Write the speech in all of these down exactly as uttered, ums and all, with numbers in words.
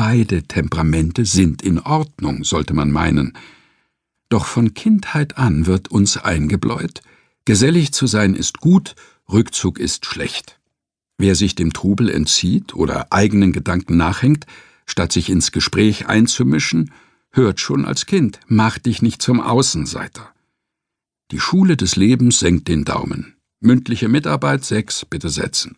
Beide Temperamente sind in Ordnung, sollte man meinen. Doch von Kindheit an wird uns eingebläut, gesellig zu sein ist gut, Rückzug ist schlecht. Wer sich dem Trubel entzieht oder eigenen Gedanken nachhängt, statt sich ins Gespräch einzumischen, hört schon als Kind, mach dich nicht zum Außenseiter. Die Schule des Lebens senkt den Daumen. Mündliche Mitarbeit sechs, bitte setzen.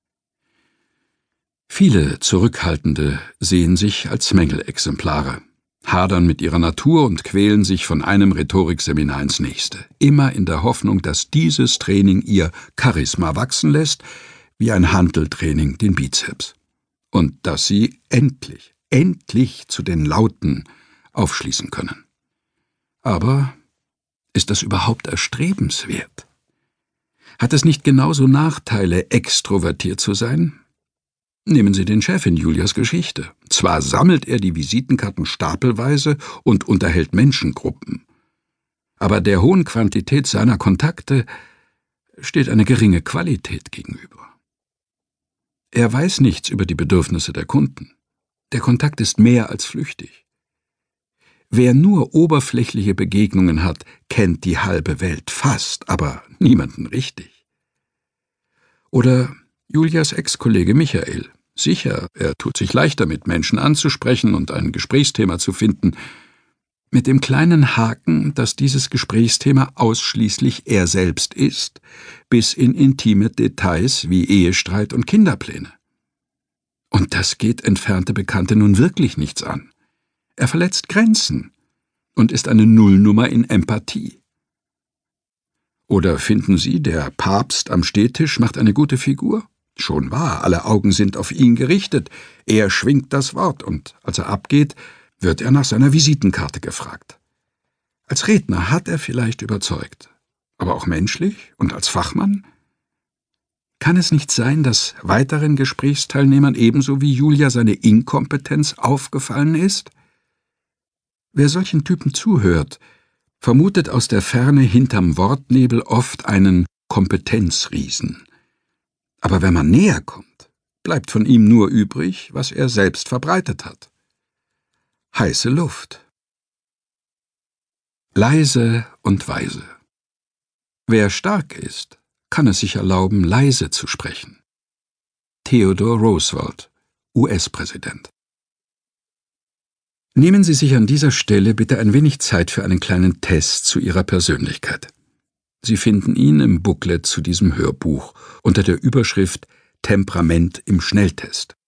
Viele Zurückhaltende sehen sich als Mängelexemplare, hadern mit ihrer Natur und quälen sich von einem Rhetorikseminar ins nächste, immer in der Hoffnung, dass dieses Training ihr Charisma wachsen lässt, wie ein Hanteltraining den Bizeps. Und dass sie endlich, endlich zu den Lauten aufschließen können. Aber ist das überhaupt erstrebenswert? Hat es nicht genauso Nachteile, extrovertiert zu sein? Nehmen Sie den Chef in Julias Geschichte. Zwar sammelt er die Visitenkarten stapelweise und unterhält Menschengruppen, aber der hohen Quantität seiner Kontakte steht eine geringe Qualität gegenüber. Er weiß nichts über die Bedürfnisse der Kunden. Der Kontakt ist mehr als flüchtig. Wer nur oberflächliche Begegnungen hat, kennt die halbe Welt fast, aber niemanden richtig. Oder Julias Ex-Kollege Michael. Sicher, er tut sich leicht damit, Menschen anzusprechen und ein Gesprächsthema zu finden, mit dem kleinen Haken, dass dieses Gesprächsthema ausschließlich er selbst ist, bis in intime Details wie Ehestreit und Kinderpläne. Und das geht entfernte Bekannte nun wirklich nichts an. Er verletzt Grenzen und ist eine Nullnummer in Empathie. Oder finden Sie, der Papst am Stehtisch macht eine gute Figur? Schon wahr, alle Augen sind auf ihn gerichtet. Er schwingt das Wort und als er abgeht, wird er nach seiner Visitenkarte gefragt. Als Redner hat er vielleicht überzeugt, aber auch menschlich und als Fachmann? Kann es nicht sein, dass weiteren Gesprächsteilnehmern ebenso wie Julia seine Inkompetenz aufgefallen ist? Wer solchen Typen zuhört, vermutet aus der Ferne hinterm Wortnebel oft einen Kompetenzriesen. Aber wenn man näher kommt, bleibt von ihm nur übrig, was er selbst verbreitet hat. Heiße Luft. Leise und weise. Wer stark ist, kann es sich erlauben, leise zu sprechen. Theodore Roosevelt, U S-Präsident. Nehmen Sie sich an dieser Stelle bitte ein wenig Zeit für einen kleinen Test zu Ihrer Persönlichkeit. Sie finden ihn im Booklet zu diesem Hörbuch unter der Überschrift Temperament im Schnelltest.